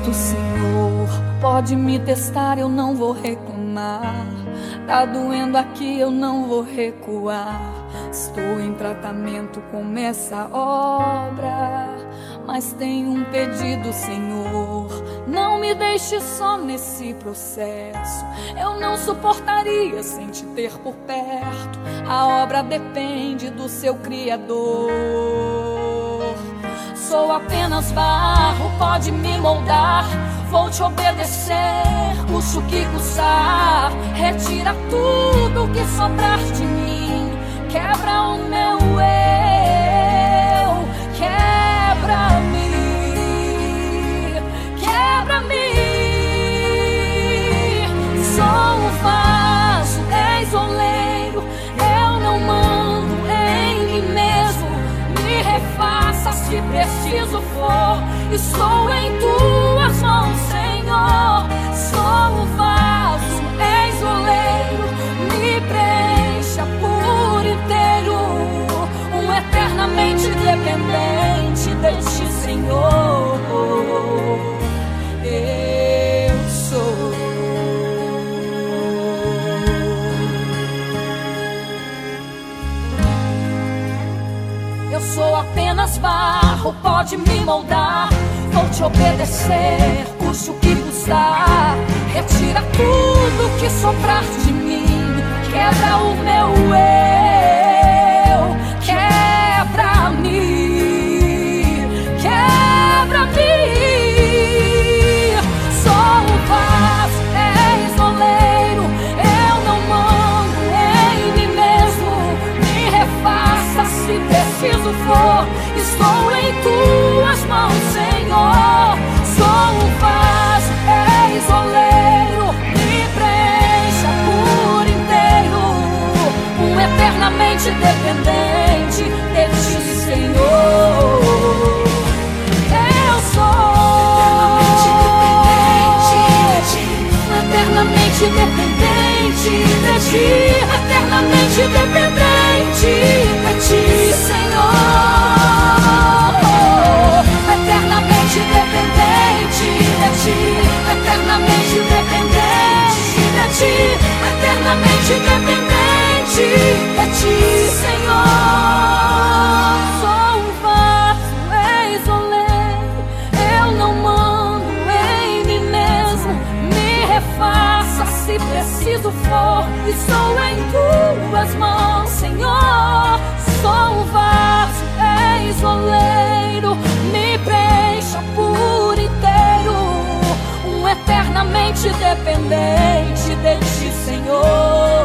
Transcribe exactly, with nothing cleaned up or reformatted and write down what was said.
pronto, Senhor. Pode me testar, eu não vou reclamar. Tá doendo aqui, eu não vou recuar. Estou em tratamento com essa obra, mas tenho um pedido, Senhor. Não me deixe só nesse processo. Eu não suportaria sem te ter por perto. A obra depende do seu Criador. Sou apenas barro, pode me moldar. Vou te obedecer, custe o que custar. Retira tudo que sobrar de mim. Quebra o meu eu, quebra-me, quebra-me. Sou o vaso, és oleiro. Eu não mando em mim mesmo. Me refaça se preciso for. Estou em tuas mãos, Senhor. Sou o vaso, és oleiro. Me preencha por inteiro. Um eternamente dependente de ti, Senhor. Eu sou. Eu sou apenas barro, pode me moldar. Vou te obedecer, custe o que custar. Retira tudo que sobrar de mim. Quebra o meu eu, quebra-me, quebra-me. Sou o vaso, és oleiro. Eu não mando em mim mesmo. Me refaça se preciso for. Estou em tuas mãos, Senhor. Sou o vaso, és oleiro. Me preencha por inteiro. Um eternamente dependente de ti, Senhor. Eu sou eternamente dependente de ti. Eternamente dependente de ti, Senhor. Eternamente dependente de ti. Eternamente dependente de ti. Eternamente dependente de ti, Senhor. Sou um vaso, és oleiro. Eu não mando em mim mesmo. Me refaça se preciso for. Estou em tuas mãos, Senhor. Sou um vaso, és oleiro. Me preencha por inteiro. Um eternamente dependente de ti, Senhor.